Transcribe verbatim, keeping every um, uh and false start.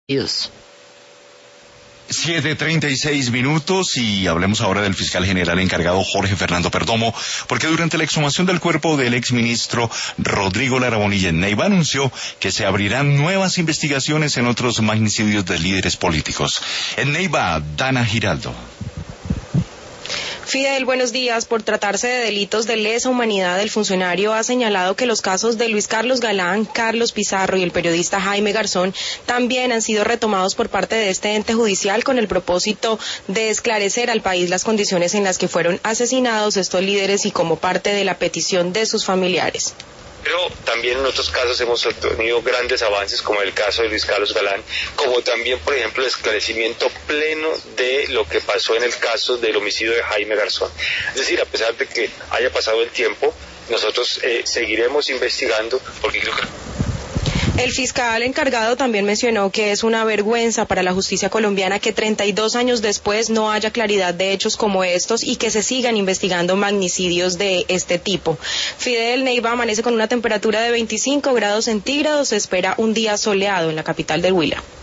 Dios. siete treinta y seis minutos y hablemos ahora del fiscal general encargado Jorge Fernando Perdomo, porque durante la exhumación del cuerpo del exministro Rodrigo Lara Bonilla en Neiva anunció que se abrirán nuevas investigaciones en otros magnicidios de líderes políticos. En Neiva, Dana Giraldo. Fidel, buenos días. Por tratarse de delitos de lesa humanidad, el funcionario ha señalado que los casos de Luis Carlos Galán, Carlos Pizarro y el periodista Jaime Garzón también han sido retomados por parte de este ente judicial con el propósito de esclarecer al país las condiciones en las que fueron asesinados estos líderes y como parte de la petición de sus familiares. Pero también en otros casos hemos tenido grandes avances, como el caso de Luis Carlos Galán, como también, por ejemplo, el esclarecimiento pleno de lo que pasó en el caso del homicidio de Jaime Garzón. Es decir, a pesar de que haya pasado el tiempo, nosotros eh, seguiremos investigando, porque creo que... El fiscal encargado también mencionó que es una vergüenza para la justicia colombiana que treinta y dos años después no haya claridad de hechos como estos y que se sigan investigando magnicidios de este tipo. Fidel, Neiva amanece con una temperatura de veinticinco grados centígrados, se espera un día soleado en la capital del Huila.